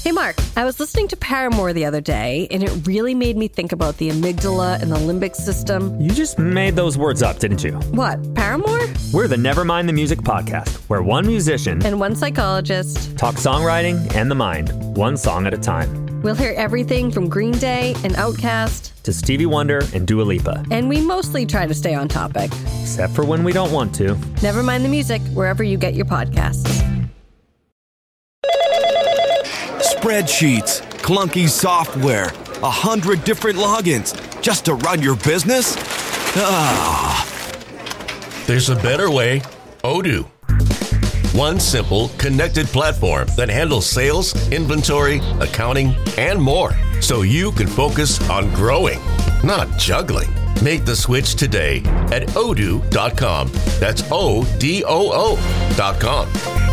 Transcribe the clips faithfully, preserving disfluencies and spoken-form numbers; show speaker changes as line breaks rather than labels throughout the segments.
Hey, Mark, I was listening to Paramore the other day, and it really made me think about the amygdala and the limbic system.
You just made those words up, didn't you?
What, Paramore?
We're the Nevermind the Music podcast, where one musician
and one psychologist
talk songwriting and the mind, one song at a time.
We'll hear everything from Green Day and Outkast
to Stevie Wonder and Dua Lipa.
And we mostly try to stay on topic.
Except for when we don't want to.
Nevermind the Music, wherever you get your podcasts.
Spreadsheets, clunky software, a hundred different logins just to run your business? Ah.
There's a better way. Odoo. One simple, connected platform that handles sales, inventory, accounting, and more. So you can focus on growing, not juggling. Make the switch today at odoo dot com. That's O D O O dot com.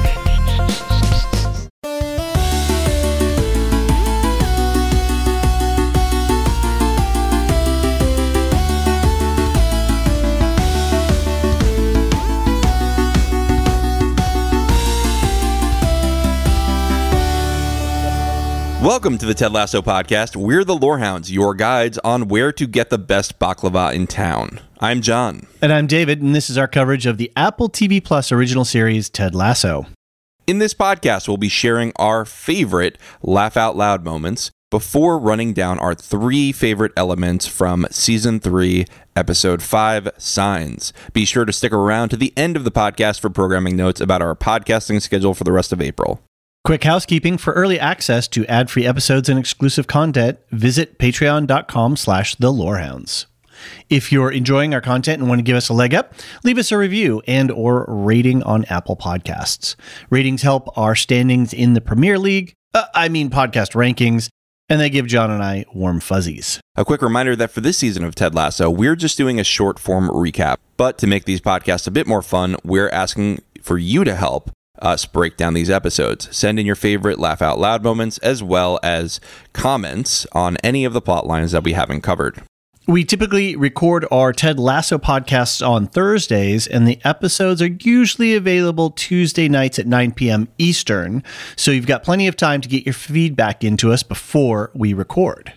Welcome to the Ted Lasso Podcast. We're the Lorehounds, your guides on where to get the best baklava in town. I'm John.
And I'm David, and this is our coverage of the Apple T V Plus original series, Ted Lasso.
In this podcast, we'll be sharing our favorite laugh out loud moments before running down our three favorite elements from Season three, Episode five, Signs. Be sure to stick around to the end of the podcast for programming notes about our podcasting schedule for the rest of April.
Quick housekeeping: for early access to ad-free episodes and exclusive content, visit patreon.com slash the Lorehounds. If you're enjoying our content and want to give us a leg up, leave us a review and or rating on Apple Podcasts. Ratings help our standings in the Premier League, uh, I mean podcast rankings, and they give John and I warm fuzzies.
A quick reminder that for this season of Ted Lasso, we're just doing a short-form recap. But to make these podcasts a bit more fun, we're asking for you to help us break down these episodes. Send in your favorite laugh out loud moments as well as comments on any of the plot lines that we haven't covered.
We typically record our Ted Lasso podcasts on Thursdays, and the episodes are usually available Tuesday nights at nine p.m. Eastern, so you've got plenty of time to get your feedback into us before we record.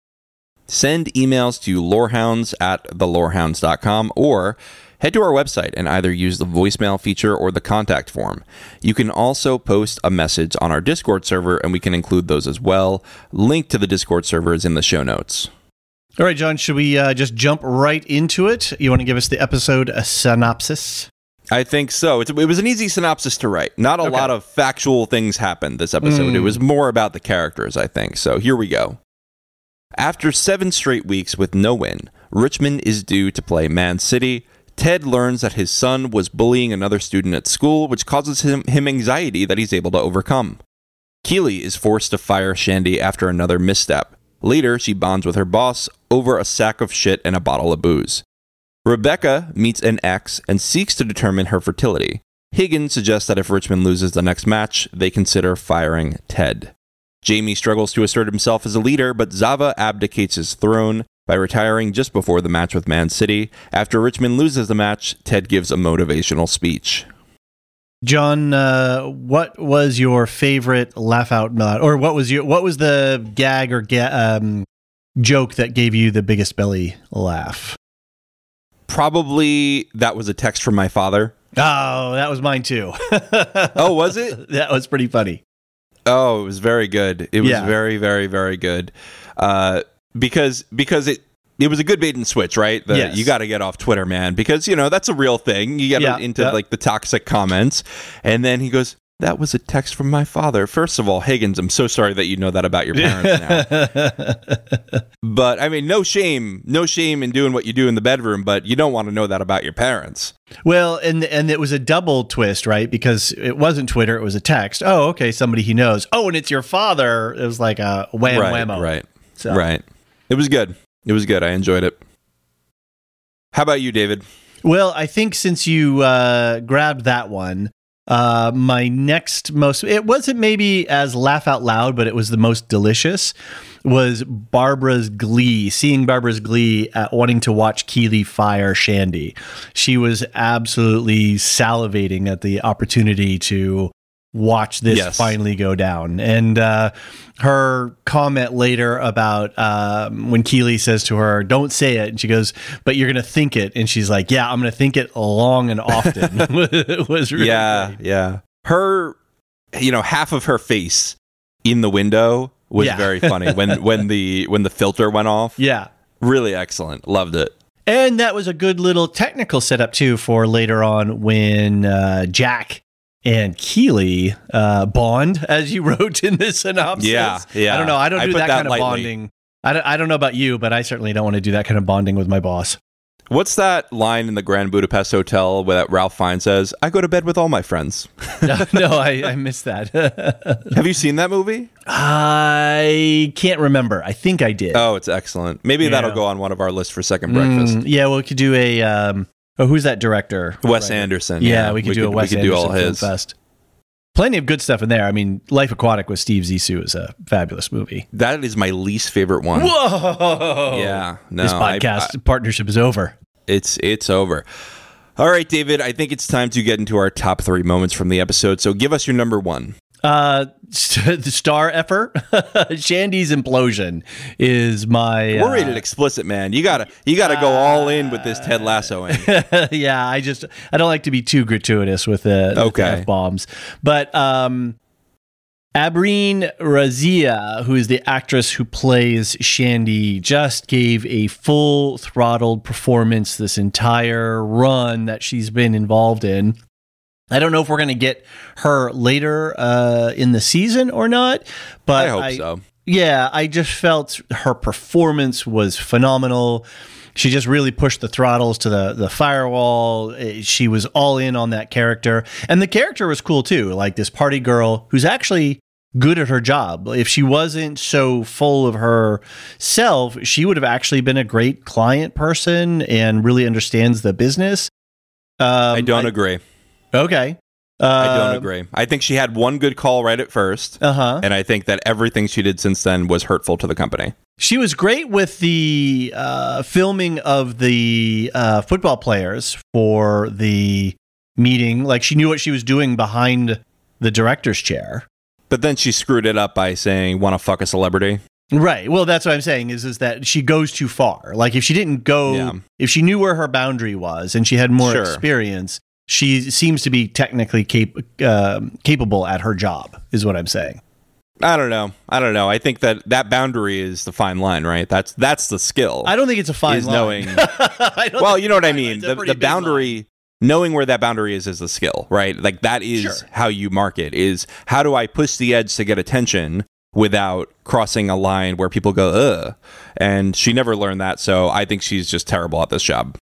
Send emails to lorehounds at the lorehounds dot com or head to our website and either use the voicemail feature or the contact form. You can also post a message on our Discord server, and we can include those as well. Link to the Discord server is in the show notes.
All right, John, should we uh, just jump right into it? You want to give us the episode a synopsis?
I think so. It's, it was an easy synopsis to write. Not a okay. lot of factual things happened this episode. Mm. It was more about the characters, I think. So here we go. After seven straight weeks with no win, Richmond is due to play Man City. Ted learns that his son was bullying another student at school, which causes him, him anxiety that he's able to overcome. Keely is forced to fire Shandy after another misstep. Later, she bonds with her boss over a sack of shit and a bottle of booze. Rebecca meets an ex and seeks to determine her fertility. Higgins suggests that if Richmond loses the next match, they consider firing Ted. Jamie struggles to assert himself as a leader, but Zava abdicates his throne by retiring just before the match with Man City. After Richmond loses the match, Ted gives a motivational speech.
John, uh, what was your favorite laugh out loud, or what was your what was the gag or ga- um, joke that gave you the biggest belly laugh?
Probably that was a text from my father.
Oh, that was mine too.
Oh, was it?
That was pretty funny.
Oh, it was very good. It was
yeah.
very, very, very good. Uh, because because it it was a good bait and switch, right? The,
yes.
You got to get off Twitter, man, because, you know, that's a real thing. You get
yeah,
into,
yeah.
like, the toxic comments. And then he goes, that was a text from my father. First of all, Higgins, I'm so sorry that you know that about your parents now. But, I mean, no shame. No shame in doing what you do in the bedroom, but you don't want to know that about your parents.
Well, and and it was a double twist, right? Because it wasn't Twitter, it was a text. Oh, okay, somebody he knows. Oh, and it's your father. It was like a wham
right,
whammo.
Right,
so.
right. It was good. It was good. I enjoyed it. How about you, David?
Well, I think since you uh, grabbed that one, uh, my next most, it wasn't maybe as laugh out loud, but it was the most delicious, was Barbara's glee, seeing Barbara's glee at wanting to watch Keely fire Shandy. She was absolutely salivating at the opportunity to watch this
Yes.
finally go down. And uh, her comment later about um, when Keeley says to her, don't say it. And she goes, but you're going to think it. And she's like, yeah, I'm going to think it long and often. was really
yeah,
great.
yeah. Her, you know, half of her face in the window was
Yeah.
very funny when when the when the filter went off.
Yeah.
Really excellent. Loved it.
And that was a good little technical setup, too, for later on when uh, Jack and Keeley uh, bond, as you wrote in this synopsis.
Yeah, yeah.
I don't know. I don't
I
do
put
that,
that
kind of
lightly.
bonding. I don't, I don't know about you, but I certainly don't want to do that kind of bonding with my boss.
What's that line in the Grand Budapest Hotel where that Ralph Fiennes says, I go to bed with all my friends?
no, no, I, I missed that.
Have you seen that movie?
I can't remember. I think I did.
Oh, it's excellent. Maybe
Yeah.
that'll go on one of our lists for second breakfast.
Mm, yeah, well, we could do a... Um, oh, who's that director?
Wes
Right.
Anderson.
Yeah, we could do a Wes
we could do all
Anderson Film
his.
Fest. Plenty of good stuff in there. I mean, Life Aquatic with Steve Zissou is a fabulous movie.
That is my least favorite one.
Whoa!
Yeah, no,
this
I-
podcast
I-
partnership is over.
It's it's over. All right, David, I think it's time to get into our top three moments from the episode. So give us your number one.
Uh, st- the star effort, Shandy's implosion is my.
We're
uh,
rated explicit, man. You gotta you gotta go all in with this Ted Lassoing.
yeah, I just I don't like to be too gratuitous with the
Okay.
F bombs, but um, Abreen Razia, who is the actress who plays Shandy, just gave a full throttled performance this entire run that she's been involved in. I don't know if we're going to get her later uh, in the season or not, but
I hope so.
Yeah, I just felt her performance was phenomenal. She just really pushed the throttles to the, the firewall. Eh, She was all in on that character. And the character was cool too, like this party girl who's actually good at her job. If she wasn't so full of herself, she would have actually been a great client person and really understands the business. Um,
I don't agree.
Okay. Uh,
I don't agree. I think she had one good call right at first,
Uh-huh.
and I think that everything she did since then was hurtful to the company.
She was great with the uh, filming of the uh, football players for the meeting. Like, she knew what she was doing behind the director's chair.
But then she screwed it up by saying, "Want to fuck a celebrity?"
Right. Well, that's what I'm saying is, is that she goes too far. Like, if she didn't go,
Yeah.
if she knew where her boundary was and she had more
Sure.
experience, she seems to be technically cap- uh, capable at her job, is what I'm saying.
I don't know. I don't know. I think that that boundary is the fine line, right? That's that's the skill.
I don't think it's a fine
is
line.
knowing.
I don't
Well,
think
you know what
it's a
I
fine line.
mean.
It's a
The,
pretty
the
big line.
boundary, knowing where that boundary is, is the skill, right? Like that is
Sure.
how you market. Is how do I push the edge to get attention without crossing a line where people go, ugh. And she never learned that, so I think she's just terrible at this job.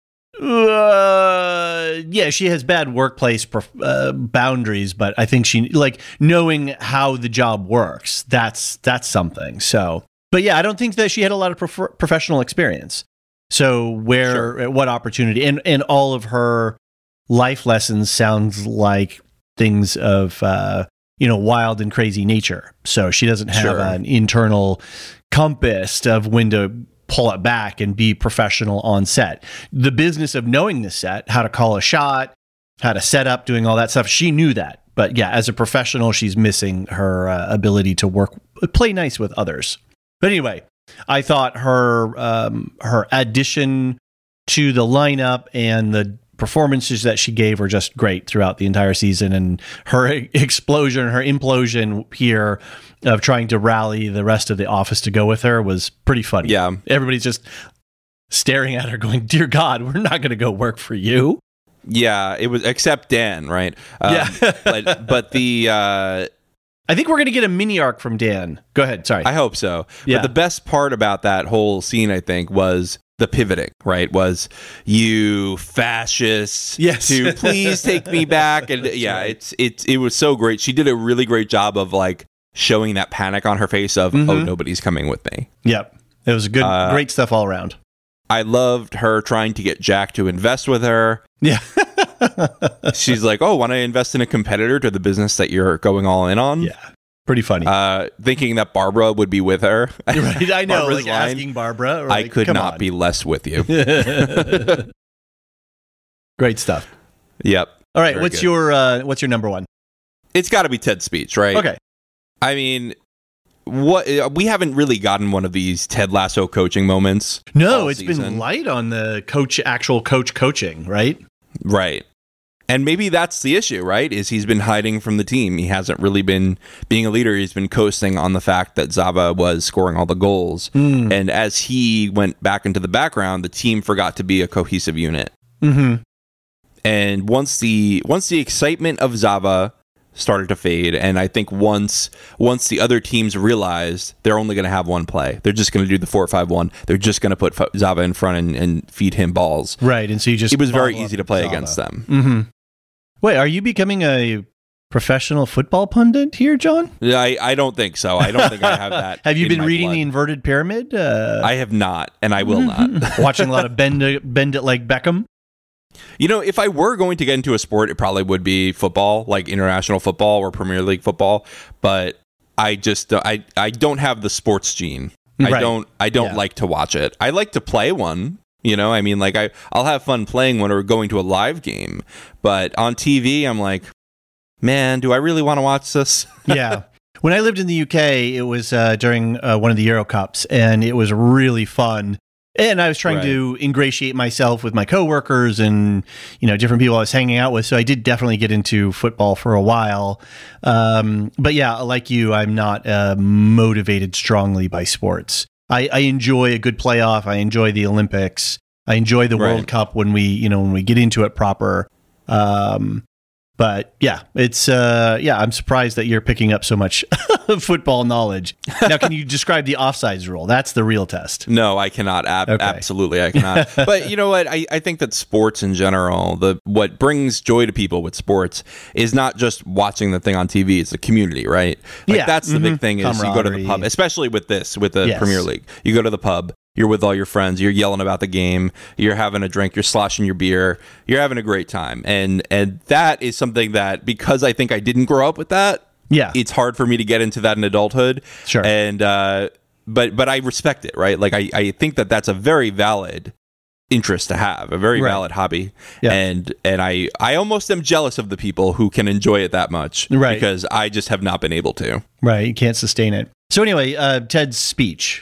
Uh, yeah, she has bad workplace prof- uh, boundaries, but I think she like knowing how the job works. That's that's something. So, but yeah, I don't think that she had a lot of prof- professional experience. So, where,
Sure.
what opportunity, and and all of her life lessons sounds like things of uh, you know, wild and crazy nature. So she doesn't have
Sure.
an internal compass of when to pull it back and be professional on set. The business of knowing the set, how to call a shot, how to set up, doing all that stuff, she knew that. But yeah, as a professional, she's missing her uh, ability to work, play nice with others. But anyway, I thought her um, her addition to the lineup and the performances that she gave were just great throughout the entire season, and her explosion, her implosion here of trying to rally the rest of the office to go with her was pretty funny.
Yeah.
Everybody's just staring at her going, dear God, we're not going to go work for you.
Yeah, it was except Dan, right? Um,
Yeah.
but but the uh,
I think we're going to get a mini arc from Dan. Go ahead. Sorry.
I hope so.
Yeah.
But the best part about that whole scene, I think, was the pivoting, right? Was you fascists
Yes.
to please take me back. And yeah,
right.
it's it's it was so great. She did a really great job of like showing that panic on her face of,
Mhm.
oh, nobody's coming with me.
Yep. It was good,
Uh,
great stuff all around.
I loved her trying to get Jack to invest with her.
Yeah.
She's like, oh, want to invest in a competitor to the business that you're going all in on?
Yeah. Pretty funny.
Uh, thinking that Barbara would be with her.
right. I know.
Barbara's
Like
line,
asking Barbara. Or
I
like,
could
come
not
on.
be less with you.
Great stuff.
Yep.
All right.
Very
what's
good.
your uh, what's your number one?
It's got to be Ted's speech, right?
Okay.
I mean, what we haven't really gotten one of these Ted Lasso coaching moments.
No,
all
it's
season.
been light on the coach, actual coach coaching, right?
Right. And maybe that's the issue, right? Is he's been hiding from the team. He hasn't really been being a leader. He's been coasting on the fact that Zava was scoring all the goals. Mm. And as he went back into the background, the team forgot to be a cohesive unit.
Mm-hmm.
And once the once the excitement of Zava started to fade, and I think once once the other teams realized they're only going to have one play, they're just going to do the four five one. They're just going to put Zava in front and, and feed him balls.
Right, and so you just
it was very easy to play Zava. Against them.
Mm-hmm. Wait, are you becoming a professional football pundit here, John?
I, I don't think so. I don't think I have that.
Have you
in
been
my
reading
blood.
The Inverted Pyramid? Uh,
I have not, and I will not.
Watching a lot of Bend It, Bend It Like Beckham?
You know, if I were going to get into a sport, it probably would be football, like international football or Premier League football. But I just I I don't have the sports gene.
Right.
I don't I don't
Yeah.
like to watch it. I like to play one. You know, I mean, like I I'll have fun playing one or going to a live game. But on T V, I'm like, man, do I really want to watch this?
Yeah. When I lived in the U K, it was uh, during uh, one of the Euro Cups, and it was really fun. And I was trying
Right.
to ingratiate myself with my coworkers and, you know, different people I was hanging out with. So I did definitely get into football for a while. Um, but yeah, like you, I'm not uh, motivated strongly by sports. I, I enjoy a good playoff. I enjoy the Olympics. I enjoy the
Right.
World Cup when we, you know, when we get into it proper. Um, but yeah, it's, uh, yeah, I'm surprised that you're picking up so much football knowledge. Now, can you describe the offsides rule? That's the real test.
No, I cannot. Ab-
Okay.
Absolutely, I cannot. But you know what? I, I think that sports in general, the what brings joy to people with sports is not just watching the thing on T V. It's the community, right? Like,
Yeah.
that's the
Mhm.
big thing is you go to the
Camaraderie.
pub, especially with this, with the
Yes.
Premier League. You go to the pub, you're with all your friends, you're yelling about the game, you're having a drink, you're sloshing your beer, you're having a great time. And and that is something that, because I think I didn't grow up with that,
Yeah.
it's hard for me to get into that in adulthood.
Sure.
And uh, but but I respect it, right? Like I, I think that that's a very valid interest to have, a very
Right.
valid hobby.
Yeah.
And and I I almost am jealous of the people who can enjoy it that much,
Right.
because I just have not been able to.
Right. You can't sustain it. So anyway, uh, Ted's speech.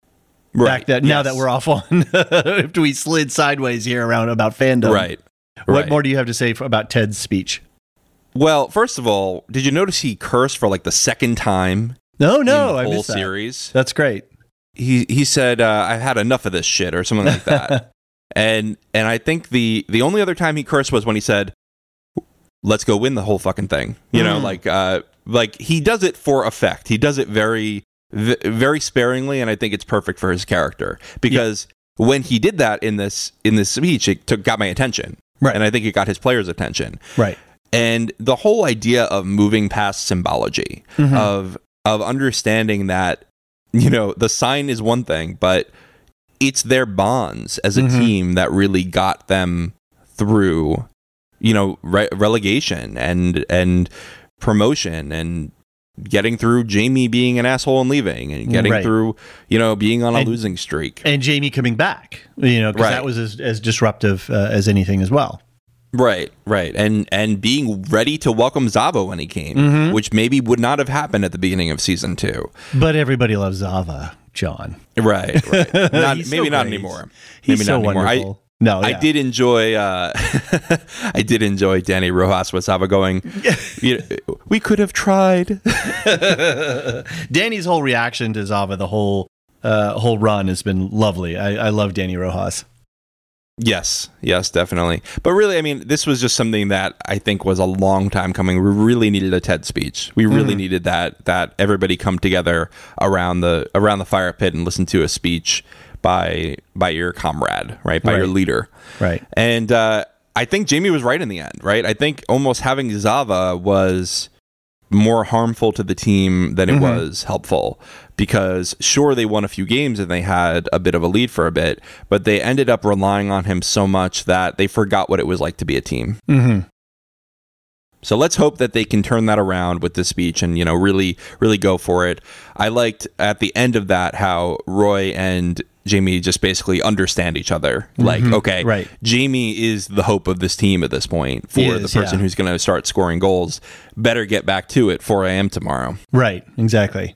Right.
Back that now
Yes.
that we're off on, after we slid sideways here around about fandom.
Right.
What
Right.
more do you have to say f- about Ted's speech?
Well, first of all, did you notice he cursed for like the second time
No,
in
no,
the
I
whole
missed that.
series?
That's great.
He he said, uh, "I've had enough of this shit," or something like that. and and I think the the only other time he cursed was when he said, "Let's go win the whole fucking thing." You know,
Mm.
like uh, like he does it for effect. He does it very v- very sparingly, and I think it's perfect for his character, because when he did that in this in this speech, it took got my attention,
Right.
and I think it got his players' attention.
Right.
And the whole idea of moving past symbology,
Mhm.
of of understanding that, you know, the sign is one thing, but it's their bonds as a
Mhm.
team that really got them through, you know, re- relegation and and promotion, and getting through Jamie being an asshole and leaving, and getting
Right.
through, you know, being on a
And-
losing streak.
And Jamie coming back, you know, because
Right.
that was as, as disruptive uh, as anything as well.
Right, right, and and being ready to welcome Zava when he came,
Mhm.
which maybe would not have happened at the beginning of season two.
But everybody loves Zava, John.
Right, right. Not,
He's
maybe
so
not
great.
anymore.
He's
maybe
so
not anymore.
wonderful. no,
I,
yeah.
I did enjoy. Uh, I did enjoy Danny Rojas with Zava going, you know, "We could have tried."
Danny's whole reaction to Zava, the whole uh, whole run, has been lovely. I, I love Danny Rojas.
Yes, yes, definitely. But really, I mean, this was just something that I think was a long time coming. We really needed a TED speech. We really
Mm.
needed that that everybody come together around the around the fire pit and listen to a speech by by your comrade, right? By your
Right.
leader.
Right.
And uh, I think Jamie was right in the end, right? I think almost having Zava was more harmful to the team than it
Mhm.
was helpful, because sure, they won a few games and they had a bit of a lead for a bit, but they ended up relying on him so much that they forgot what it was like to be a team.
Mm-hmm.
So let's hope that they can turn that around with this speech and, you know, really, really go for it. I liked at the end of that how Roy and Jamie just basically understand each other. Like, okay,
right.
Jamie is the hope of this team at this point for
He
the
is,
person
yeah.
who's going to start scoring goals. Better get back to it, four a.m. tomorrow.
Right, exactly.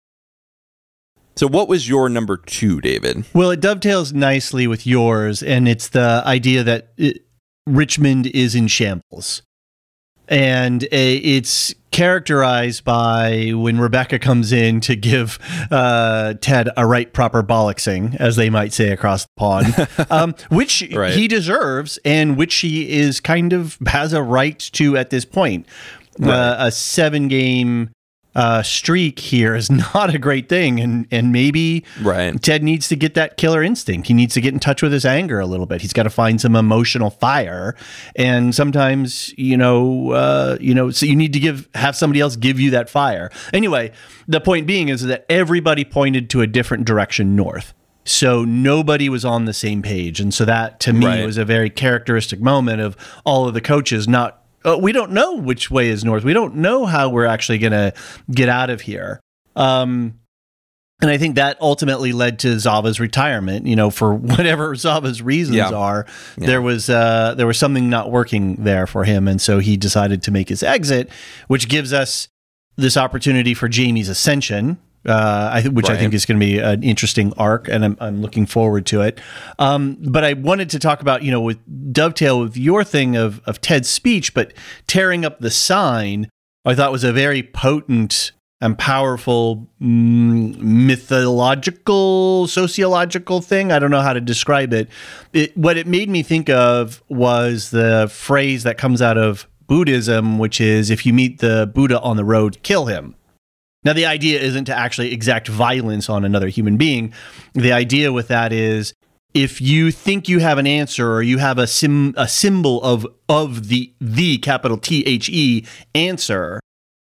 So what was your number two, David?
Well, it dovetails nicely with yours, and it's the idea that it, Richmond is in shambles. And uh, it's characterized by when Rebecca comes in to give uh, Ted a right proper bollocksing, as they might say across the pond, um, which
Right.
he deserves and which he is kind of has a right to at this point.
Right.
Uh, a seven-game uh, streak here is not a great thing, and and maybe
Right.
Ted needs to get that killer instinct. He needs to get in touch with his anger a little bit. He's got to find some emotional fire, and sometimes, you know, uh, you know, so you need to give have somebody else give you that fire. Anyway, the point being is that everybody pointed to a different direction north. So nobody was on the same page, and so that to me
Right.
was a very characteristic moment of all of the coaches not. Uh, we don't know which way is north. We don't know how we're actually going to get out of here. Um, and I think that ultimately led to Zava's retirement. You know, for whatever Zava's reasons
Yeah.
are,
Yeah.
there was uh, there was something not working there for him, and so he decided to make his exit, which gives us this opportunity for Jamie's ascension. Uh, I, which I
Right.
think is going to be an interesting arc, and I'm, I'm looking forward to it. Um, but I wanted to talk about, you know, with dovetail with your thing of of Ted's speech, but tearing up the sign, I thought was a very potent and powerful mm, mythological, sociological thing. I don't know how to describe it. It. What it made me think of was the phrase that comes out of Buddhism, which is, if you meet the Buddha on the road, kill him. Now, the idea isn't to actually exact violence on another human being. The idea with that is, if you think you have an answer or you have a sim, a symbol of of the the capital T H E answer,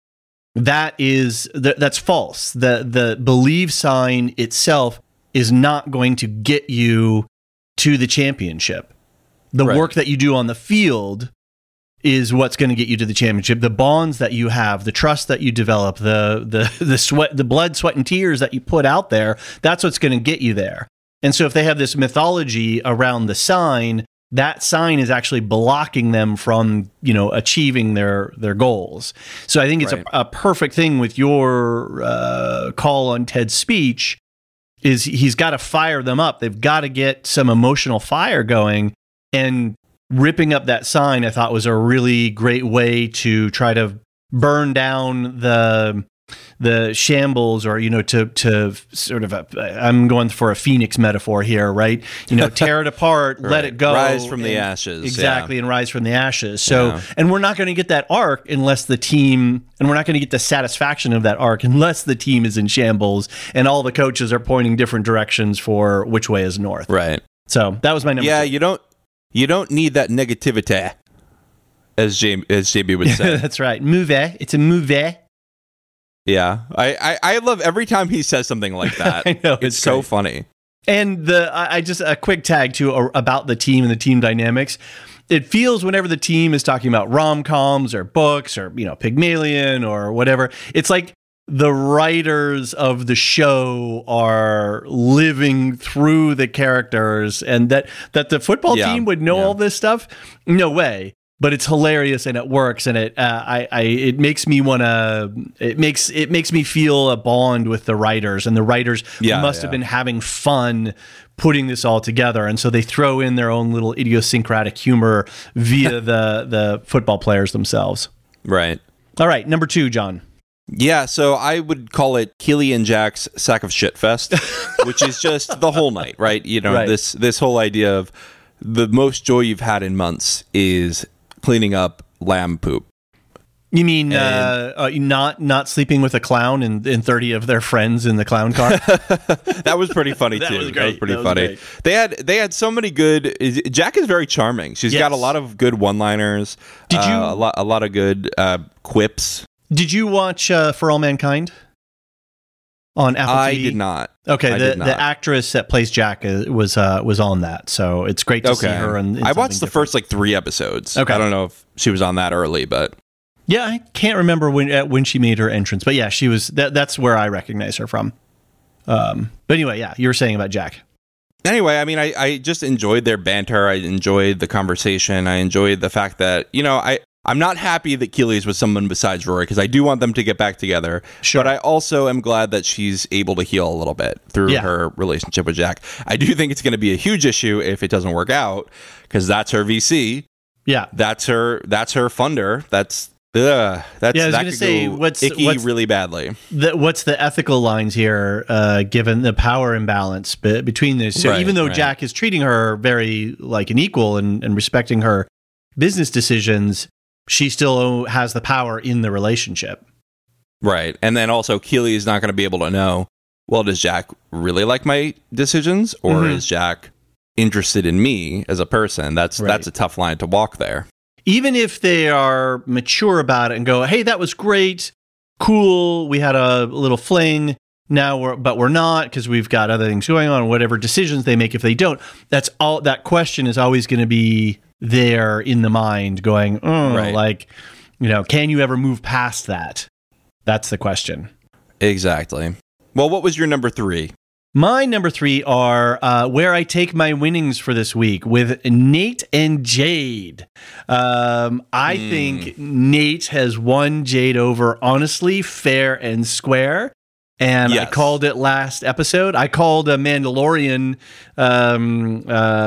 that is th- that's false. The the believe sign itself is not going to get you to the championship. The
Right.
work that you do on the field is what's going to get you to the championship. The bonds that you have, the trust that you develop, the the the sweat, the blood, sweat, and tears that you put out there, that's what's going to get you there. And so if they have this mythology around the sign, that sign is actually blocking them from, you know, achieving their their goals. So I think it's
Right.
a, a perfect thing with your uh, call on Ted's speech is he's got to fire them up. They've got to get some emotional fire going, and ripping up that sign, I thought, was a really great way to try to burn down the the shambles, or, you know, to to sort of a, I'm going for a phoenix metaphor here, right? You know, tear it apart, let
Right.
it go,
Rise from the
and-
ashes,
exactly,
yeah.
and rise from the ashes. So,
Yeah.
and we're not going to get that arc unless the team, and we're not going to get the satisfaction of that arc unless the team is in shambles and all the coaches are pointing different directions for which way is north.
Right.
So that was my number.
Yeah,
two.
you don't you don't need that negativity, as Jamie as J B would say.
That's right. Movie. It's a movie.
Yeah, I, I I love every time he says something like that.
I know,
it's,
it's
so
great.
funny.
And the I I just a quick tag too uh, about the team and the team dynamics. It feels whenever the team is talking about rom-coms or books or, you know, Pygmalion or whatever, it's like the writers of the show are living through the characters, and that that the football
Yeah,
team would know
yeah.
all this stuff. No way. But it's hilarious and it works, and it uh, I, I it makes me want to it makes it makes me feel a bond with the writers, and the writers
Yeah,
must
yeah.
have been having fun putting this all together, and so they throw in their own little idiosyncratic humor via the the football players themselves.
Right.
All right, number two, John.
Yeah, so I would call it Keely and Jack's sack of shit fest, which is just the whole night, right? You know,
Right.
this this whole idea of the most joy you've had in months is cleaning up lamb poop.
You mean uh, uh, not not sleeping with a clown and, and thirty of their friends in the clown car?
That was pretty funny
That
too.
was
That
great.
was pretty
That was
funny.
great.
They had they had so many good. Jack is very charming. She's got a
Yes.
lot of good one-liners.
Did
uh,
you-
a lot a lot of good uh, quips?
Did you watch uh, For All Mankind on Apple
I
T V?
did not.
Okay,
I
the,
did not.
the actress that plays Jack uh, was uh, was on that, so it's great to see
Okay.
her. In, in
I watched
something
the
different.
first like three episodes.
Okay.
I don't know if she was on that early, but
Yeah, I can't remember when uh, when she made her entrance, but yeah, she was. That, that's where I recognize her from. Um, but anyway, yeah, you were saying about Jack.
Anyway, I mean, I, I just enjoyed their banter. I enjoyed the conversation. I enjoyed the fact that, you know, I, I'm not happy that Keeley's with someone besides Rory because I do want them to get back together.
Sure.
But I also am glad that she's able to heal a little bit through
Yeah.
her relationship with Jack. I do think it's going to be a huge issue if it doesn't work out because that's her V C.
Yeah.
That's her That's her funder. That's ugh, that's
Yeah, I was
that
gonna
could
say,
go
what's-
icky
what's-
really badly.
The, what's the ethical lines here, uh, given the power imbalance be, between these? So
Right,
even though
right.
Jack is treating her very like an equal and, and respecting her business decisions, she still has the power in the relationship.
Right. And then also Keeley is not going to be able to know, well, does Jack really like my decisions or
Mhm.
is Jack interested in me as a person? That's
Right.
that's a tough line to walk there.
Even if they are mature about it and go, hey, that was great, cool, we had a little fling, now we're, but we're not because we've got other things going on, whatever decisions they make if they don't, that's all, that question is always going to be there in the mind going, oh,
Right.
like, you know, can you ever move past that? That's the question.
Exactly. Well, what was your number three?
My number three are uh, where I take my winnings for this week with Nate and Jade. Um, I
Mm.
think Nate has won Jade over honestly, fair and square. And I
Yes.
called it last episode. I called a Mandalorian um, uh,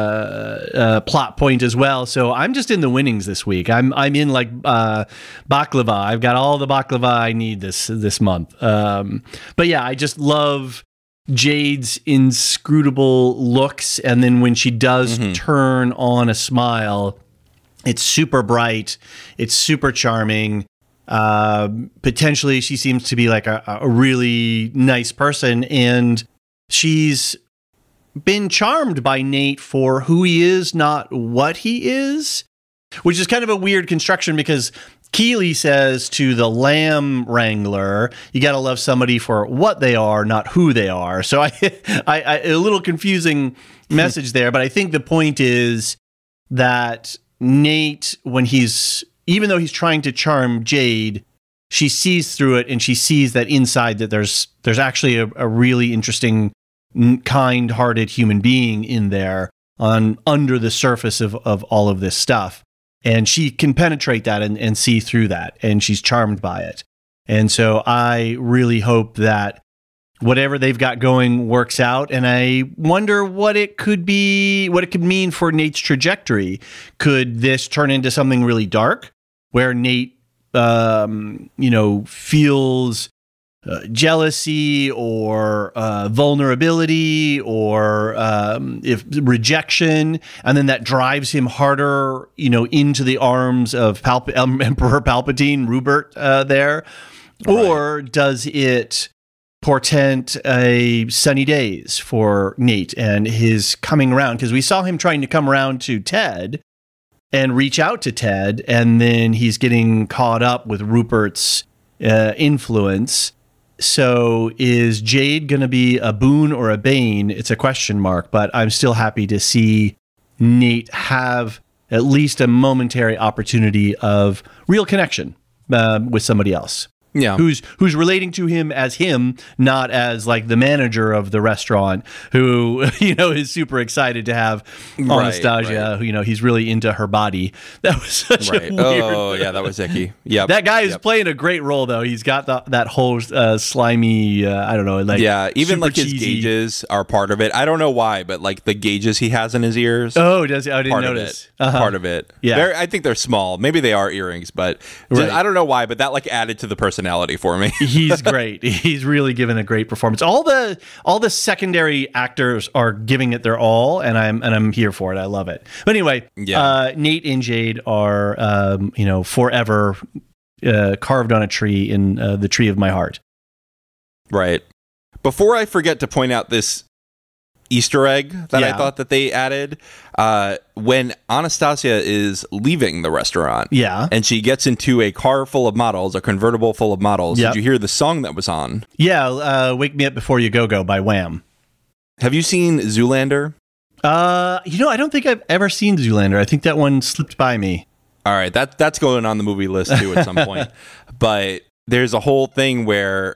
uh, plot point as well. So I'm just in the winnings this week. I'm I'm in like uh, baklava. I've got all the baklava I need this this month. Um, but yeah, I just love Jade's inscrutable looks, and then when she does
Mm-hmm.
turn on a smile, it's super bright, it's super charming. Uh, potentially, she seems to be like a, a really nice person, and she's been charmed by Nate for who he is, not what he is, which is kind of a weird construction because Keeley says to the lamb wrangler, you got to love somebody for what they are, not who they are. So I, I, I a little confusing message there, but I think the point is that Nate, when he's, even though he's trying to charm Jade, she sees through it and she sees that inside that there's, there's actually a, a really interesting, kind-hearted human being in there on under the surface of, of all of this stuff. And she can penetrate that and, and see through that. And she's charmed by it. And so I really hope that whatever they've got going works out. And I wonder what it could be, what it could mean for Nate's trajectory. Could this turn into something really dark where Nate, um, you know, feels Uh, jealousy or uh, vulnerability or um, if rejection, and then that drives him harder, you know, into the arms of Palp- um, Emperor Palpatine, Rupert uh, there, or does it portend a sunny days for Nate and his coming around? Because we saw him trying to come around to Ted and reach out to Ted, and then he's getting caught up with Rupert's uh, influence. So is Jade going to be a boon or a bane? It's a question mark, but I'm still happy to see Nate have at least a momentary opportunity of real connection uh, with somebody else.
Yeah.
Who's who's relating to him as him, not as like the manager of the restaurant who, you know, is super excited to have
Right,
Anastasia,
right.
who, you know, he's really into her body. That was such
Right.
a weird
Oh, yeah, that was icky. Yep.
That guy is
Yep.
playing a great role, though. He's got the, that whole uh, slimy, uh, I don't know, like
Yeah, even
super
like his
cheesy-
gauges are part of it. I don't know why, but like the gauges he has in his ears.
Oh, does he? I didn't
part
notice.
of it.
Uh-huh.
Part of it.
Yeah.
They're, I think they're small. Maybe they are earrings, but just-
Right.
I don't know why. But that like added to the personality for me.
He's great. He's really given a great performance. All the all the secondary actors are giving it their all, and I'm and I'm here for it. I love it. But anyway,
Yeah.
uh, Nate and Jade are um, you know forever uh, carved on a tree in uh, the tree of my heart.
Right. Before I forget to point out this Easter egg that
Yeah.
I thought that they added, uh, when Anastasia is leaving the restaurant,
Yeah,
and she gets into a car full of models, a convertible full of models.
Yep.
Did you hear the song that was on?
yeah. Uh, Wake Me Up Before You Go Go by Wham.
Have you seen Zoolander?
Uh, you know, I don't think I've ever seen Zoolander. I think that one slipped by me.
All right, that that's going on the movie list too at some point. But there's a whole thing where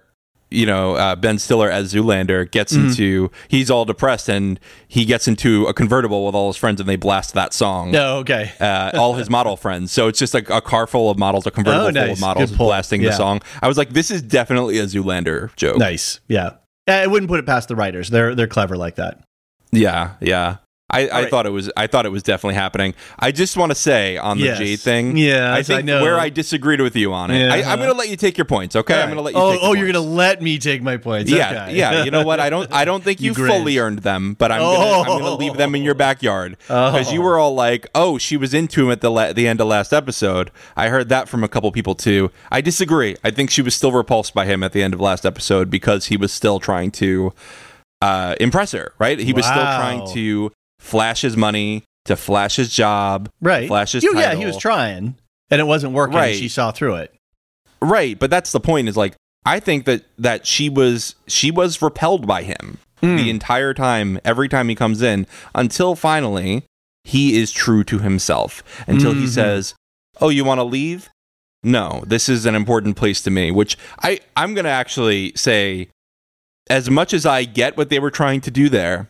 you know, uh, Ben Stiller as Zoolander gets
Mm-hmm.
into, he's all depressed and he gets into a convertible with all his friends and they blast that song.
Oh, okay.
uh, all his model friends. So it's just like a car full of models, a convertible
Oh,
full
nice.
of models
Good pull.
blasting
Yeah.
the song. I was like, this is definitely a Zoolander joke.
Nice. Yeah. I wouldn't put it past the writers. They're they're clever like that.
Yeah, yeah. I, I
right.
thought it was. I thought it was definitely happening. I just want to say on the
Yes.
Jade thing.
Yes,
I think
I know.
where I disagreed with you on it.
Yeah.
I, I'm going to let you take your points. Okay,
All
I'm
right.
going to let you.
Oh,
take
oh,
your
you're
points.
gonna let me take my points.
Yeah,
Okay.
yeah. You know what? I don't. I don't think you,
You
fully
grinch.
earned them, but I'm gonna, I'm gonna leave them in your backyard because you were all like, "Oh, she was into him at the la- the end of last episode." I heard that from a couple people too. I disagree. I think she was still repulsed by him at the end of last episode because he was still trying to uh, impress her. Right? He was still
Wow.
trying to flash his money, to flash his job,
Right.
flash his
You- yeah,
title.
he was trying, and it wasn't working.
Right.
She saw through it.
Right, but that's the point. Is like I think that that she was she was repelled by him
Hmm.
the entire time, every time he comes in, until finally he is true to himself. Until he
Mhm.
says, "Oh, you want to leave? No, this is an important place to me." Which I I'm gonna actually say, as much as I get what they were trying to do there.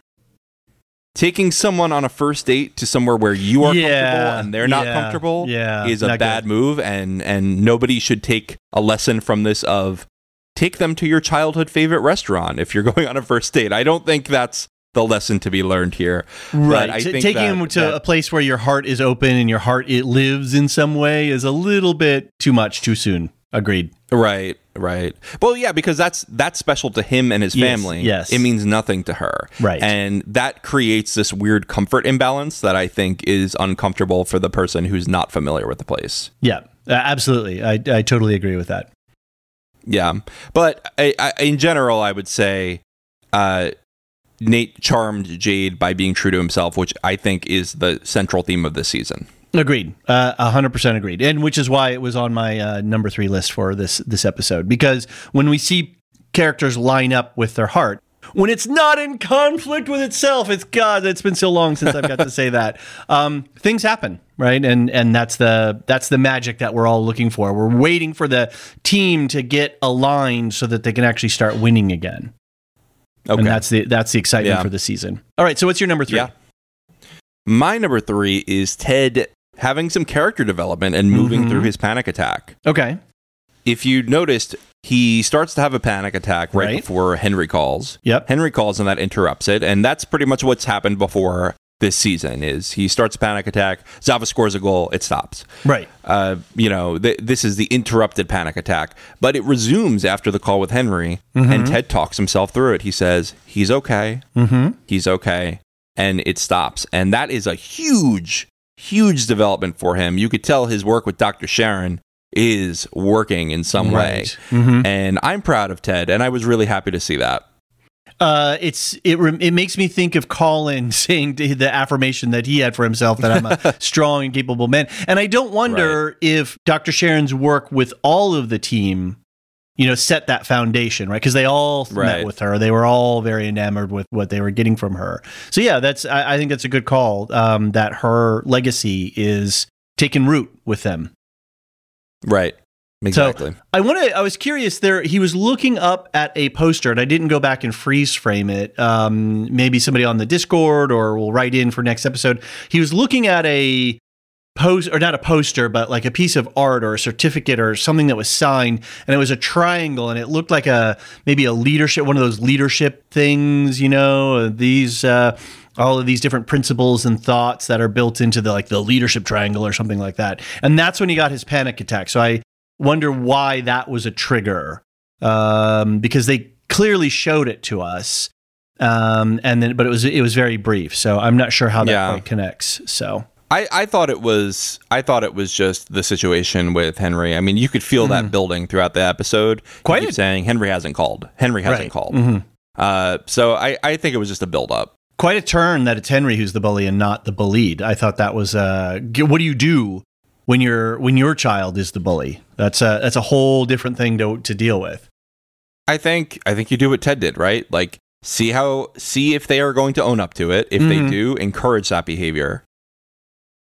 Taking someone on a first date to somewhere where you are
Yeah,
comfortable and they're not
yeah,
comfortable
yeah,
is a
not
bad
good.
move, and and nobody should take a lesson from this of take them to your childhood favorite restaurant if you're going on a first date. I don't think that's the lesson to be learned here.
Right.
But I
T-
think
taking
that-
him to
that-
a place where your heart is open and your heart it lives in some way is a little bit too much too soon. Agreed.
Right, right. Well, yeah, because that's that's special to him and his
Yes,
family.
yes.
It means nothing to her.
Right.
And that creates this weird comfort imbalance that I think is uncomfortable for the person who's not familiar with the place.
Yeah, uh, absolutely. I, I totally agree with that.
Yeah. But I, I, in general, I would say uh, Nate charmed Jade by being true to himself, which I think is the central theme of this season.
Agreed. Uh, one hundred percent agreed. And which is why it was on my uh, number three list for this this episode. Because when we see characters line up with their heart, when it's not in conflict with itself, it's God, it's been so long since I've got to say that. Um, things happen, right? And and that's the that's the magic that we're all looking for. We're waiting for the team to get aligned so that they can actually start winning again.
Okay.
And that's the that's the excitement
Yeah.
for the season. All right, so what's your number three?
Yeah. My number three is Ted having some character development and moving
Mhm.
through his panic attack.
Okay.
If you noticed, he starts to have a panic attack right,
Right.
before Henry calls.
Yep.
Henry calls and that interrupts it, and that's pretty much what's happened before this season. Is he starts a panic attack, Zava scores a goal, it stops.
Right.
Uh, you know, th- this is the interrupted panic attack, but it resumes after the call with Henry, and Ted talks himself through it. He says he's okay,
Mm-hmm.
he's okay, and it stops, and that is a huge, huge development for him. You could tell his work with Doctor Sharon is working in some way.
Right. Mhm.
And I'm proud of Ted, and I was really happy to see that.
Uh, it's it rem- it makes me think of Colin saying to the affirmation that he had for himself that I'm a strong and capable man. And I don't wonder if Doctor Sharon's work with all of the team, you know, set that foundation, right? Because they all met
Right.
with her. They were all very enamored with what they were getting from her. So yeah, that's I, I think that's a good call. Um, that her legacy is taking root with them.
Right. Exactly.
So I want to. I was curious. There, he was looking up at a poster, and I didn't go back and freeze frame it. Um, maybe somebody on the Discord or will write in for next episode. He was looking at a post, or not a poster, but like a piece of art or a certificate or something that was signed, and it was a triangle, and it looked like a maybe a leadership, one of those leadership things. You know, these. Uh, all of these different principles and thoughts that are built into the like the leadership triangle or something like that. And that's when he got his panic attack. So I wonder why that was a trigger, um, because they clearly showed it to us, um, and then but it was it was very brief. So I'm not sure how that
Yeah.
quite connects. So
I, I thought it was I thought it was just the situation with Henry. I mean, you could feel that building throughout the episode. You
Quite
keep
a-
saying Henry hasn't called. Henry hasn't
Right.
called.
Mhm.
Uh, so I, I think it was just a build up.
quite a turn that it's Henry who's the bully and not the bullied. I thought that was uh, g- what do you do when your when your child is the bully? That's a that's a whole different thing to to deal with.
I think I think you do what Ted did, right? Like see how see if they are going to own up to it. If they
Mhm.
do, encourage that behavior.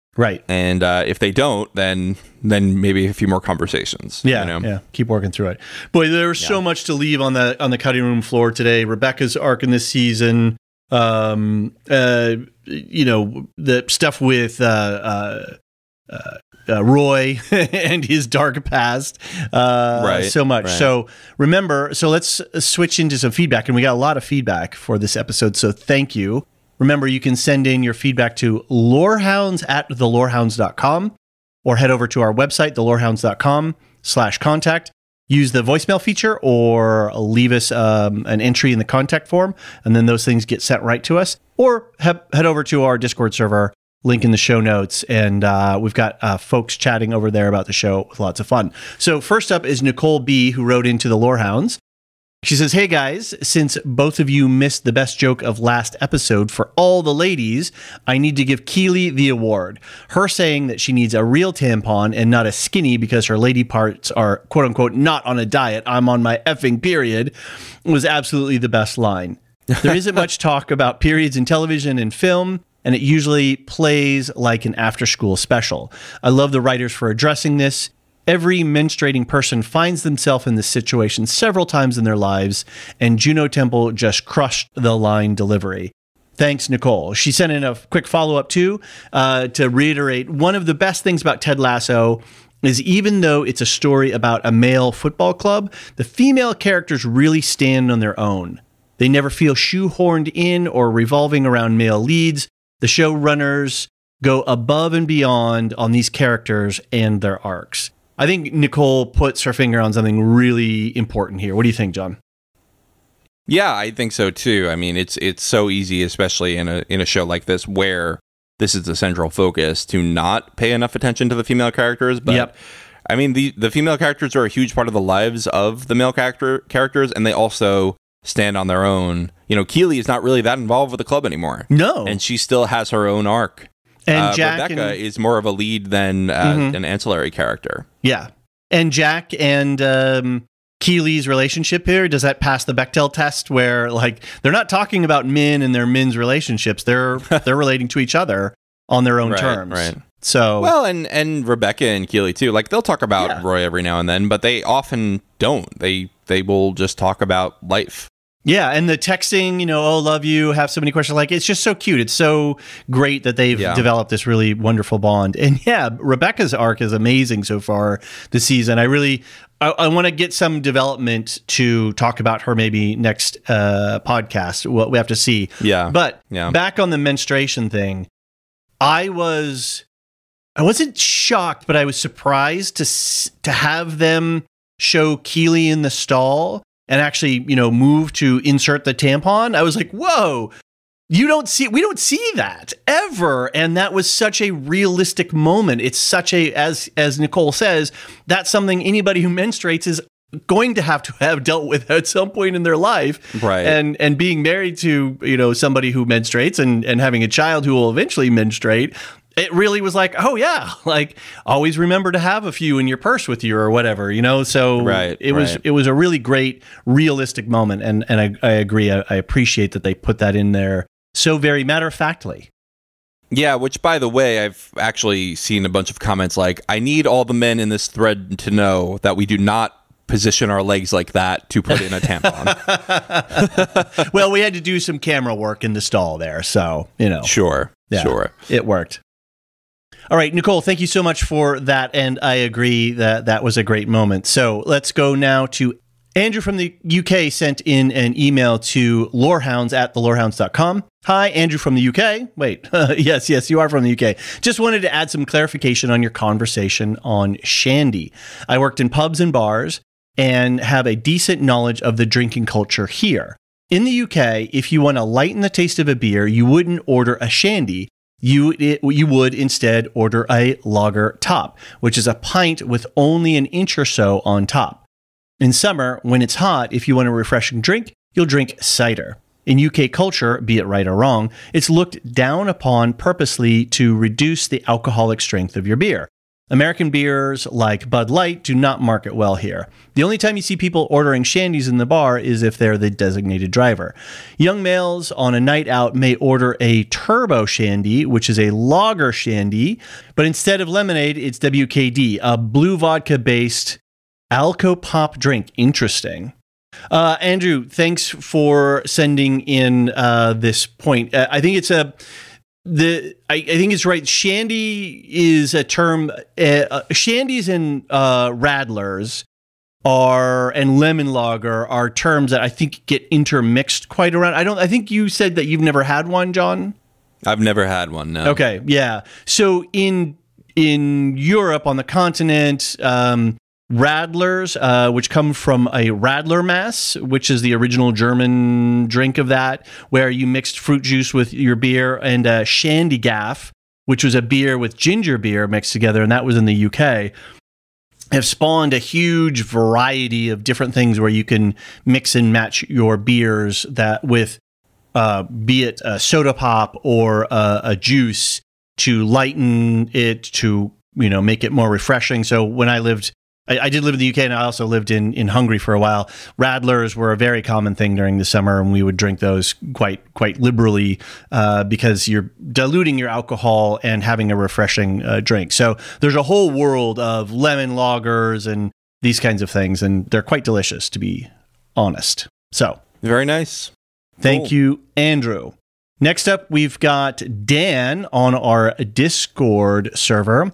Right.
And uh, if they don't, then then maybe a few more conversations.
Yeah,
you know?
yeah. Keep working through it. Boy, there's yeah. so much to leave on the on the cutting room floor today. Rebecca's arc in this season, um, uh, you know, the stuff with uh, uh, uh, uh, Roy and his dark past. Uh,
right.
So much.
Right.
So remember, so let's switch into some feedback. And we got a lot of feedback for this episode. So thank you. Remember, you can send in your feedback to lorehounds at the lorehounds dot com or head over to our website, the lorehounds dot com slash contact. Use the voicemail feature or leave us um, an entry in the contact form, and then those things get sent right to us. Or he- head over to our Discord server, link in the show notes, and uh, we've got uh, folks chatting over there about the show with lots of fun. So first up is Nicole B., who wrote into the Lorehounds. She says, hey guys, since both of you missed the best joke of last episode for all the ladies, I need to give Keely the award. Her saying that she needs a real tampon and not a skinny because her lady parts are quote unquote not on a diet, I'm on my effing period, was absolutely the best line. There isn't much talk about periods in television and film, and it usually plays like an after-school special. I love the writers for addressing this. Every menstruating person finds themselves in this situation several times in their lives, and Juno Temple just crushed the line delivery. Thanks, Nicole. She sent in a quick follow-up, too, uh, to reiterate, one of the best things about Ted Lasso is even though it's a story about a male football club, the female characters really stand on their own. They never feel shoehorned in or revolving around male leads. The showrunners go above and beyond on these characters and their arcs. I think Nicole puts her finger on something really important here. What do you think, John?
Yeah, I think so too. I mean, it's it's so easy, especially in a in a show like this where this is the central focus, to not pay enough attention to the female characters. But
yep.
I mean, the the female characters are a huge part of the lives of the male character characters, and they also stand on their own. You know, Keely is not really that involved with the club anymore.
No,
and she still has her own arc.
And
uh,
Jack
Rebecca
and,
is more of a lead than uh, mm-hmm. an ancillary character.
Yeah. And Jack and um, Keely's relationship here, does that pass the Bechdel test where, like, they're not talking about men and their men's relationships. They're they're relating to each other on their own
right,
terms.
Right.
So
well, and, and Rebecca and Keely, too. Like, they'll talk about
yeah.
Roy every now and then, but they often don't. They They will just talk about life.
Yeah, and the texting, you know, oh, love you, have so many questions. Like, it's just so cute. It's so great that they've yeah. developed this really wonderful bond. And yeah, Rebecca's arc is amazing so far this season. I really, I, I want to get some development to talk about her maybe next uh, podcast. What we have to see.
Yeah.
But
yeah.
back on the menstruation thing, I was, I wasn't shocked, but I was surprised to to have them show Keely in the stall and actually, you know, move to insert the tampon. I was like, whoa, you don't see, we don't see that ever. And that was such a realistic moment. It's such a, as, as Nicole says, that's something anybody who menstruates is going to have to have dealt with at some point in their life.
Right.
And, and being married to, you know, somebody who menstruates and, and having a child who will eventually menstruate, it really was like, oh yeah, like always remember to have a few in your purse with you or whatever, you know? So
right,
it was,
right.
it was a really great, realistic moment. And, and I, I agree. I, I appreciate that they put that in there so very matter-of-factly.
Yeah, which, by the way, I've actually seen a bunch of comments like, I need all the men in this thread to know that we do not position our legs like that to put in a tampon.
Well, we had to do some camera work in the stall there, so, you know.
Sure,
yeah,
sure.
It worked. All right, Nicole, thank you so much for that, and I agree that that was a great moment. So let's go now to Andrew from the U K sent in an email to lorehounds at the lorehounds dot com. Hi, Andrew from the U K. Wait, yes, yes, you are from the U K. Just wanted to add some clarification on your conversation on shandy. I worked in pubs and bars and have a decent knowledge of the drinking culture here. In the U K, if you want to lighten the taste of a beer, you wouldn't order a shandy. You it, you would instead order a lager top, which is a pint with only an inch or so on top. In summer, when it's hot, if you want a refreshing drink, you'll drink cider. In U K culture, be it right or wrong, it's looked down upon purposely to reduce the alcoholic strength of your beer. American beers like Bud Light do not market well here. The only time you see people ordering shandies in the bar is if they're the designated driver. Young males on a night out may order a turbo shandy, which is a lager shandy, but instead of lemonade, it's W K D, a blue vodka-based Alco-Pop drink. Interesting. Uh, Andrew, thanks for sending in uh, this point. Uh, I think it's a... The I, I think it's right. Shandy is a term. Uh, uh, shandies and uh, radlers are and lemon lager are terms that I think get intermixed quite around. I don't. I think you said that you've never had one, John.
I've never had one. No.
Okay. Yeah. So in in Europe on the continent, um, radlers, uh, which come from a Radler Mass, which is the original German drink of that, where you mixed fruit juice with your beer, and uh, Shandygaff, which was a beer with ginger beer mixed together, and that was in the U K, have spawned a huge variety of different things where you can mix and match your beers that with, uh, be it a soda pop or a, a juice to lighten it, to, you know, make it more refreshing. So when I lived I did live in the U K, and I also lived in, in Hungary for a while. Radlers were a very common thing during the summer, and we would drink those quite quite liberally uh, because you're diluting your alcohol and having a refreshing uh, drink. So there's a whole world of lemon lagers and these kinds of things, and they're quite delicious, to be honest. So
very nice.
Thank
Cool.
you, Andrew. Next up, we've got Dan on our Discord server.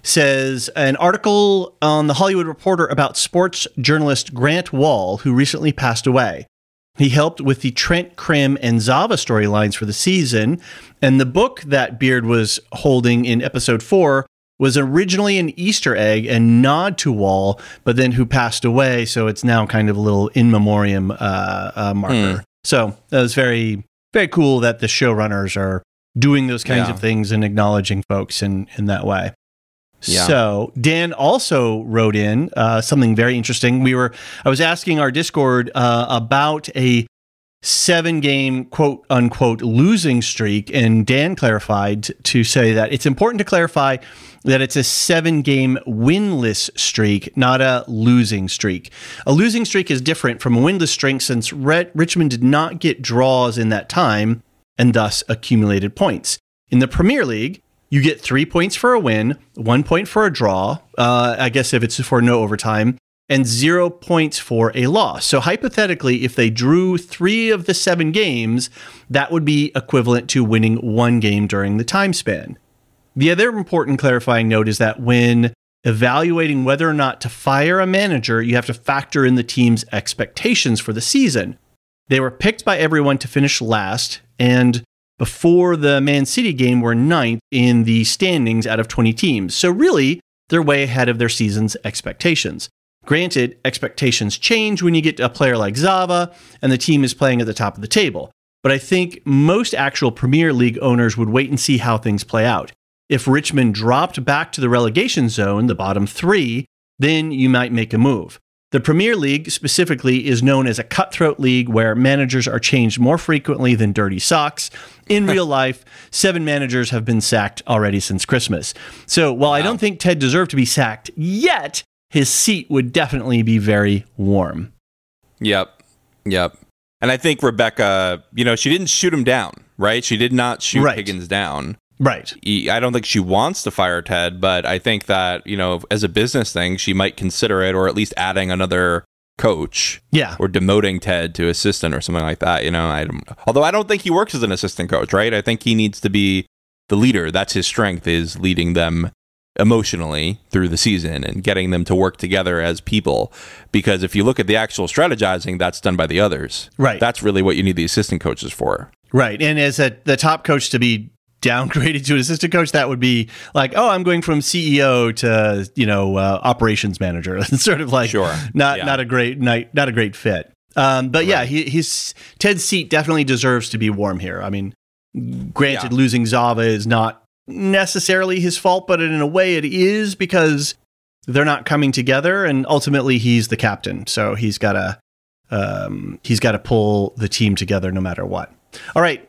Says an article on The Hollywood Reporter about sports journalist Grant Wall, who recently passed away. He helped with the Trent, Krim, and Zava storylines for the season, and the book that Beard was holding in episode four was originally an Easter egg and nod to Wall, but then who passed away, so it's now kind of a little in memoriam uh, uh, marker. Mm. So that was very, very cool that the showrunners are doing those kinds
yeah.
of things and acknowledging folks in, in that way.
Yeah.
So Dan also wrote in uh, something very interesting. We were, I was asking our Discord uh, about a seven-game quote unquote losing streak, and Dan clarified to say that it's important to clarify that it's a seven-game winless streak, not a losing streak. A losing streak is different from a winless streak since Red- Richmond did not get draws in that time and thus accumulated points. In the Premier League, you get three points for a win, one point for a draw, uh, I guess if it's for no overtime, and zero points for a loss. So hypothetically, if they drew three of the seven games, that would be equivalent to winning one game during the time span. The other important clarifying note is that when evaluating whether or not to fire a manager, you have to factor in the team's expectations for the season. They were picked by everyone to finish last, and before the Man City game were ninth in the standings out of twenty teams. So really, they're way ahead of their season's expectations. Granted, expectations change when you get a player like Zava and the team is playing at the top of the table. But I think most actual Premier League owners would wait and see how things play out. If Richmond dropped back to the relegation zone, the bottom three, then you might make a move. The Premier League specifically is known as a cutthroat league where managers are changed more frequently than dirty socks. In real life, seven managers have been sacked already since Christmas. So while wow. I don't think Ted deserved to be sacked yet, his seat would definitely be very warm.
Yep. Yep. And I think Rebecca, you know, she didn't shoot him down, right? She did not shoot
right.
Higgins down.
Right.
I don't think she wants to fire Ted, but I think that, you know, as a business thing, she might consider it, or at least adding another coach.
Yeah.
Or demoting Ted to assistant or something like that. You know, I don't, although I don't think he works as an assistant coach, right? I think he needs to be the leader. That's his strength, is leading them emotionally through the season and getting them to work together as people. Because if you look at the actual strategizing, that's done by the others.
Right.
That's really what you need the assistant coaches for.
Right. And as a, the top coach to be downgraded to an assistant coach, that would be like, oh, I'm going from C E O to, you know, uh, operations manager. It's sort of like
sure.
not
yeah.
not a great not, not a great fit. Um, but right. yeah, he, he's Ted's seat definitely deserves to be warm here. I mean, granted, yeah. losing Zava is not necessarily his fault, but in a way it is, because they're not coming together, and ultimately he's the captain, so he's got to um, he's got to pull the team together no matter what. All right.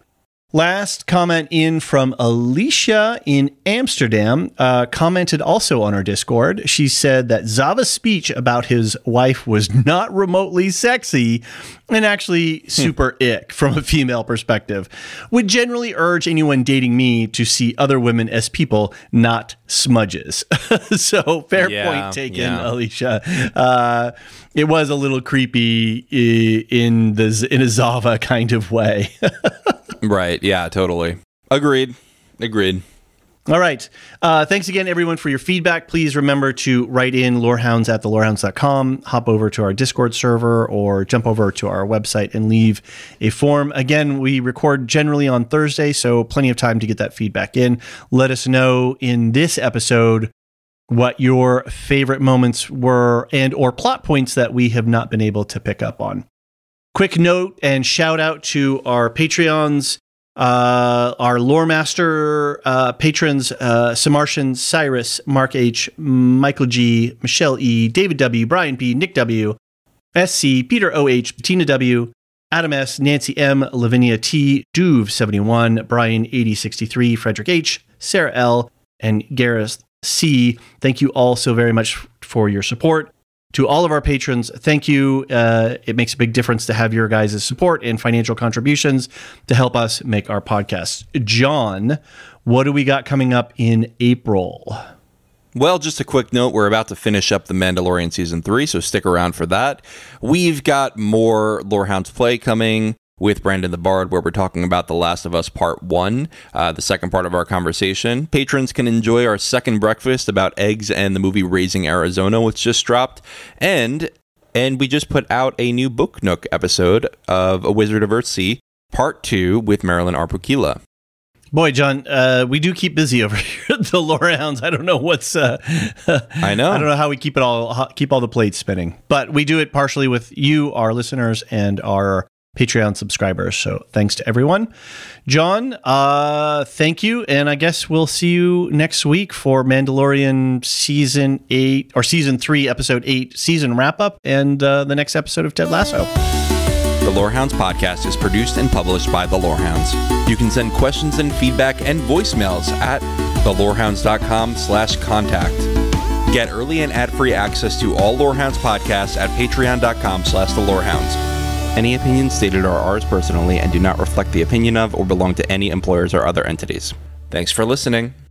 Last comment in from Alicia in Amsterdam, uh, commented also on our Discord. She said that Zava's speech about his wife was not remotely sexy and actually super ick from a female perspective. Would generally urge anyone dating me to see other women as people, not smudges. So fair
Yeah,
point taken,
yeah.
Alicia. Uh, it was a little creepy i- in the in a Zava kind of way.
Right. Yeah, totally. Agreed. Agreed.
All right. Uh, thanks again, everyone, for your feedback. Please remember to write in lorehounds at the lorehounds dot com, hop over to our Discord server, or jump over to our website and leave a form. Again, we record generally on Thursday, so plenty of time to get that feedback in. Let us know in this episode what your favorite moments were and or plot points that we have not been able to pick up on. Quick note and shout out to our Patreons, uh, our Lore Master uh, patrons, uh, Samartian, Cyrus, Mark H, Michael G, Michelle E, David W, Brian P, Nick W, S C, Peter O H, Bettina W, Adam S, Nancy M, Lavinia T, Duve seventy-one, Brian eighty sixty-three, Frederick H, Sarah L, and Gareth C. Thank you all so very much for your support. To all of our patrons, thank you. Uh, it makes a big difference to have your guys' support and financial contributions to help us make our podcast. John, what do we got coming up in April?
Well, just a quick note, we're about to finish up The Mandalorian Season three, so stick around for that. We've got more Lorehounds Play coming with Brandon the Bard, where we're talking about The Last of Us Part one, uh, the second part of our conversation. Patrons can enjoy our second breakfast about eggs and the movie Raising Arizona, which just dropped. And and we just put out a new Book Nook episode of A Wizard of Earthsea, Part two, with Marilyn Arpukila.
Boy, John, uh, we do keep busy over here at the Lorehounds. I don't know what's. Uh,
I know.
I don't know how we keep it all keep all the plates spinning, but we do it partially with you, our listeners, and our Patreon subscribers. So thanks to everyone. John, uh, thank you. And I guess we'll see you next week for Mandalorian season eight or season three, episode eight, season wrap up, and uh, the next episode of Ted Lasso.
The Lorehounds podcast is produced and published by The Lorehounds. You can send questions and feedback and voicemails at the lorehounds dot com slash contact. Get early and ad-free access to all Lorehounds podcasts at patreon dot com slash the lorehounds. Any opinions stated are ours personally and do not reflect the opinion of or belong to any employers or other entities. Thanks for listening.